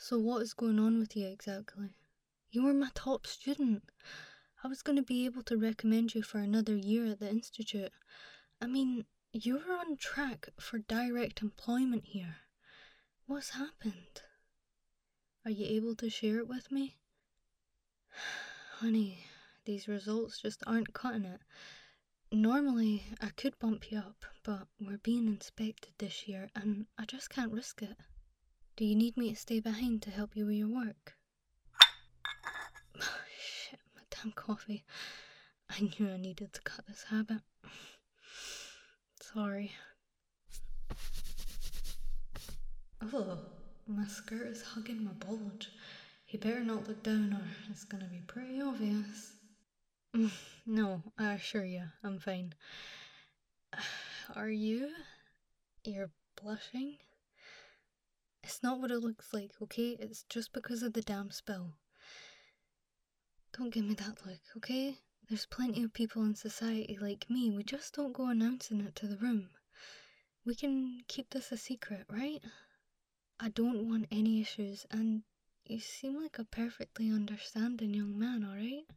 So what is going on with you exactly? You were my top student. I was going to be able to recommend you for another year at the institute. I mean, you were on track for direct employment here. What's happened? Are you able to share it with me? Honey, these results just aren't cutting it. Normally, I could bump you up, but we're being inspected this year and I just can't risk it. Do you need me to stay behind to help you with your work? Shit, my damn coffee. I knew I needed to cut this habit. Sorry. Oh, my skirt is hugging my bulge. You better not look down or it's gonna be pretty obvious. No, I assure you, I'm fine. Are you? You're blushing? It's not what it looks like, okay? It's just because of the damn spill. Don't give me that look, okay? There's plenty of people in society like me. We just don't go announcing it to the room. We can keep this a secret, right? I don't want any issues, and you seem like a perfectly understanding young man, alright?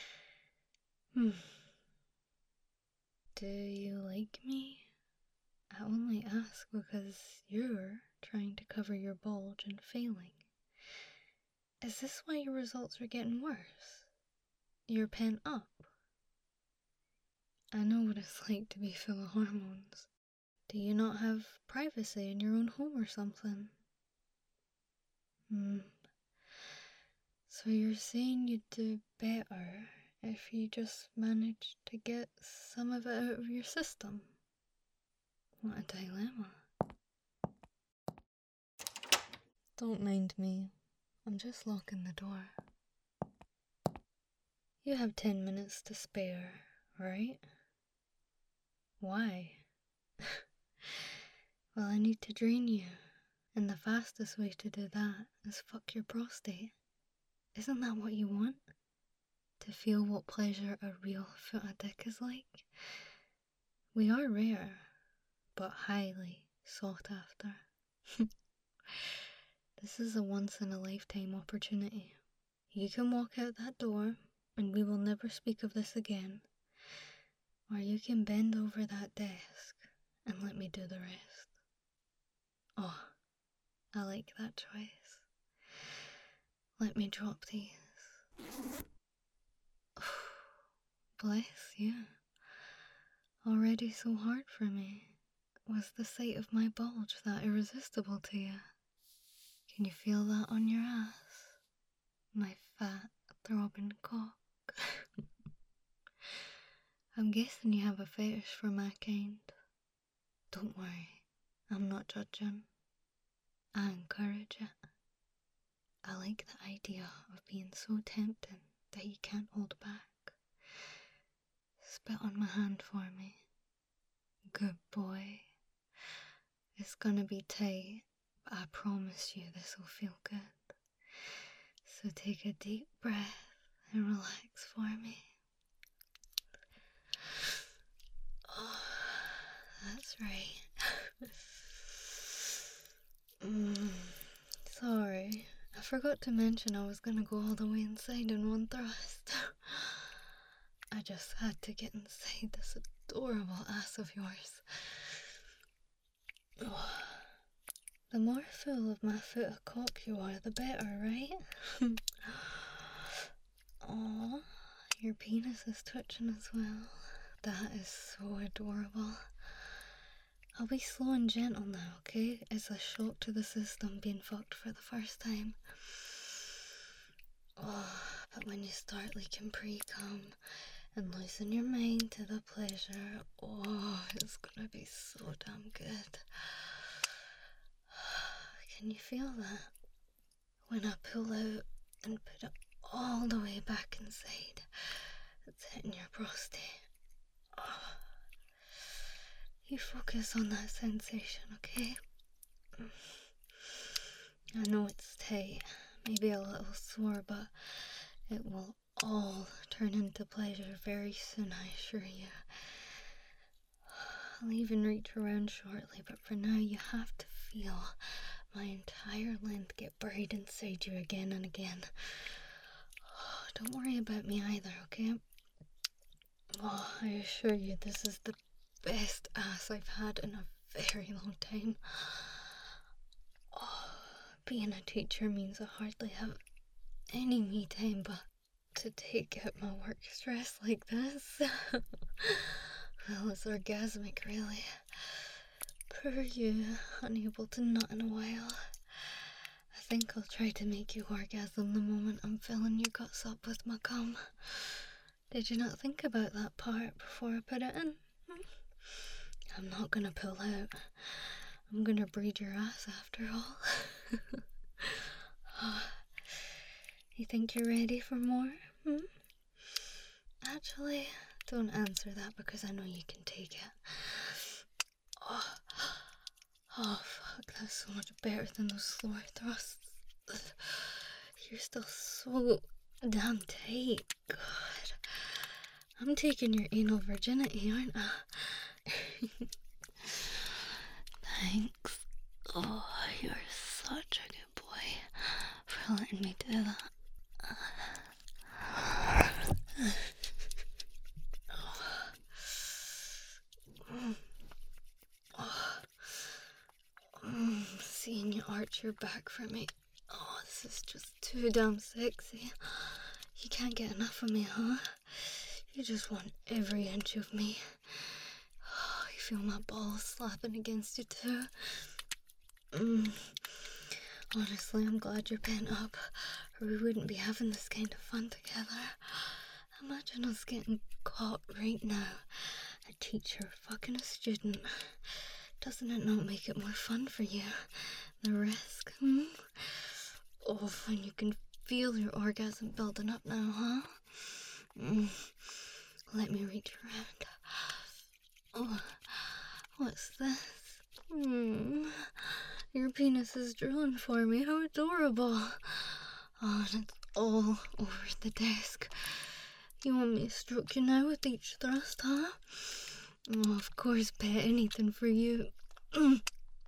Do you like me? I only ask because you're trying to cover your bulge and failing. Is this why your results are getting worse? You're pent up? I know what it's like to be full of hormones. Do you not have privacy in your own home or something? So you're saying you'd do better if you just managed to get some of it out of your system? What a dilemma. Don't mind me. I'm just locking the door. You have 10 minutes to spare, right? Why? Well, I need to drain you, and the fastest way to do that is fuck your prostate. Isn't that what you want? To feel what pleasure a real foot a dick is like? We are rare, but highly sought after. This is a once-in-a-lifetime opportunity. You can walk out that door, and we will never speak of this again. Or you can bend over that desk and let me do the rest. Oh, I like that choice. Let me drop these. Bless you. Already so hard for me. Was the sight of my bulge that irresistible to you? Can you feel that on your ass? My fat, throbbing cock. I'm guessing you have a fetish for my kind. Don't worry, I'm not judging. I encourage it. I like the idea of being so tempting that you can't hold back. Spit on my hand for me. Good boy. It's gonna be tight, but I promise you this will feel good. So take a deep breath and relax for me. Oh, that's right. Sorry, I forgot to mention I was gonna go all the way inside in one thrust. I just had to get inside this adorable ass of yours. Oh, the more full of my foot of cock you are, the better, right? Aw, your penis is twitching as well. That is so adorable. I'll be slow and gentle now, okay? It's a shock to the system being fucked for the first time. Oh, but when you start leaking pre-cum and losing your mind to the pleasure, oh, it's gonna be so damn good. Can you feel that? When I pull out and put it all the way back inside, it's hitting your prostate. Oh. You focus on that sensation, okay? I know it's tight, maybe a little sore, but it will all turn into pleasure very soon, I assure you. I'll even reach around shortly, but for now you have to feel my entire length get buried inside you again and again. Don't worry about me either, okay? I assure you this is the best ass I've had in a very long time. Being a teacher means I hardly have any me time but to take out my work stress like this. Well, it's orgasmic, really. Poor you, unable to nut in a while. I think I'll try to make you orgasm the moment I'm filling your guts up with my cum. Did you not think about that part before I put it in? I'm not gonna pull out. I'm gonna breed your ass after all. You think you're ready for more? Actually, don't answer that because I know you can take it. Oh fuck, that's so much better than those slower thrusts. You're still so damn tight. God. I'm taking your anal virginity, aren't I? Thanks. Oh, you're such a good boy for letting me do that. Seeing you arch your back for me. Oh, this is just too damn sexy. You can't get enough of me, huh? You just want every inch of me. Oh, you feel my balls slapping against you too. Honestly, I'm glad you're pent up, or we wouldn't be having this kind of fun together. Imagine us getting caught right now. A teacher fucking a student. Doesn't it not make it more fun for you? The risk, Oh, and you can feel your orgasm building up now, huh? Let me reach around. Oh, what's this? Your penis is drooling for me. How adorable. Oh, and it's all over the desk. You want me to stroke you now with each thrust, huh? Oh, of course, pet, anything for you. And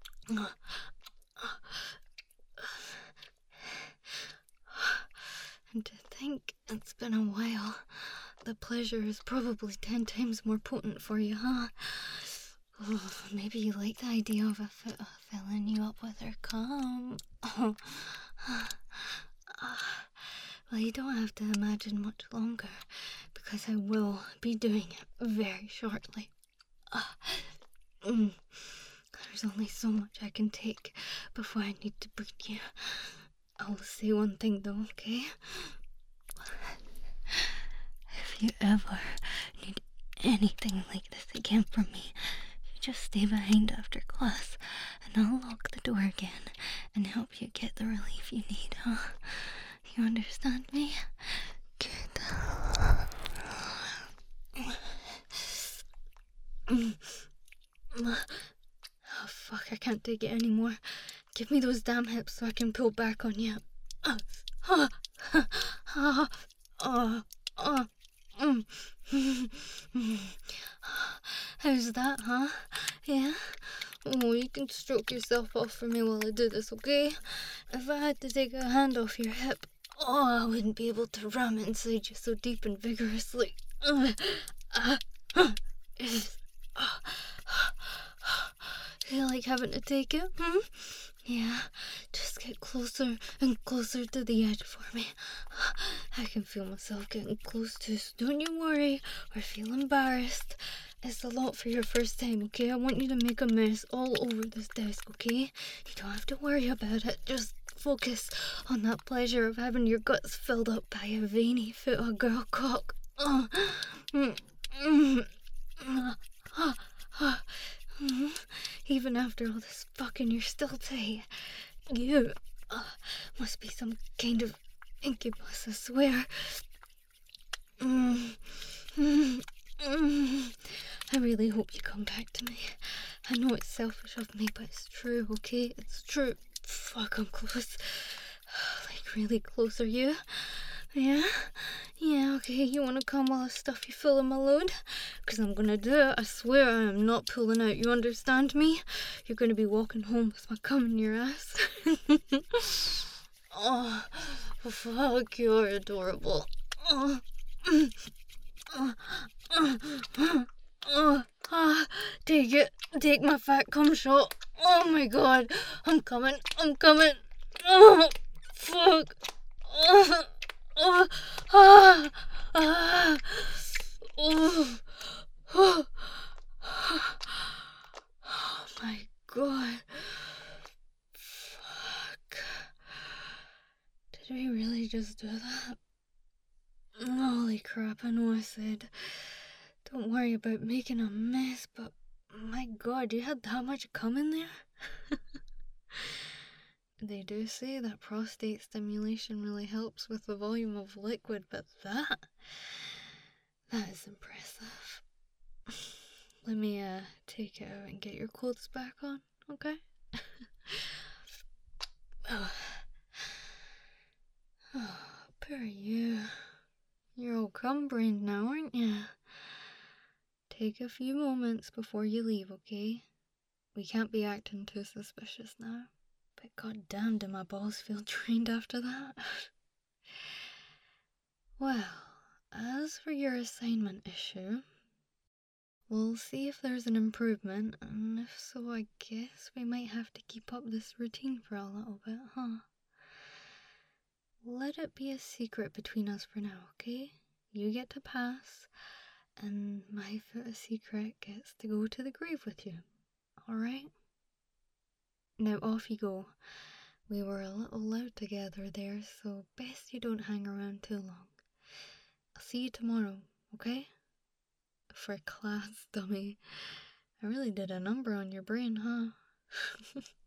to think it's been a while. The pleasure is probably 10 times more potent for you, huh? Oh, maybe you like the idea of filling you up with her cum. Well, you don't have to imagine much longer, because I will be doing it very shortly. There's only so much I can take before I need to breed you. I'll say one thing though, okay? If you ever need anything like this again from me, you just stay behind after class, and I'll lock the door again and help you get the relief you need, huh? You understand me? Good. Oh fuck, I can't take it anymore. Give me those damn hips so I can pull back on you. How's that, huh? Yeah? Oh, you can stroke yourself off for me while I do this, okay? If I had to take a hand off your hip, I wouldn't be able to ram it inside you so deep and vigorously. You like having to take it? Yeah, just get closer and closer to the edge for me. I can feel myself getting close too, so don't you worry or feel embarrassed. It's a lot for your first time, okay? I want you to make a mess all over this desk, okay? You don't have to worry about it. Just focus on that pleasure of having your guts filled up by a veiny foot of girl cock. Even after all this fucking, you're still tight. You must be some kind of incubus, I swear. I really hope you come back to me. I know it's selfish of me, but it's true, okay? It's true. Fuck, I'm close. Like, really close, are you? Yeah? Yeah, okay, you wanna come while I stuff you full of my load? 'Cause I'm gonna do it, I swear I am not pulling out, you understand me? You're gonna be walking home with my cum in your ass. Oh, fuck, you're adorable. Oh, take it. Take my fat cum shot. Oh my god. I'm coming. I'm coming. Oh, fuck. Oh, oh, ah, ah, oh, oh, oh my god. Fuck. Did we really just do that? Holy crap, I know I said, don't worry about making a mess, but my god, you had that much cum in there? They do say that prostate stimulation really helps with the volume of liquid, but that is impressive. Let me take it out and get your clothes back on, okay? Oh, poor you. You're all cum-brained now, aren't you? Take a few moments before you leave, okay? We can't be acting too suspicious now. But goddamn, do my balls feel drained after that? Well, as for your assignment issue, we'll see if there's an improvement, and if so, I guess we might have to keep up this routine for a little bit, huh? Let it be a secret between us for now, okay? You get to pass, and my foot secret gets to go to the grave with you, alright? Now off you go. We were a little loud together there, so best you don't hang around too long. I'll see you tomorrow, okay? For class, dummy. I really did a number on your brain, huh?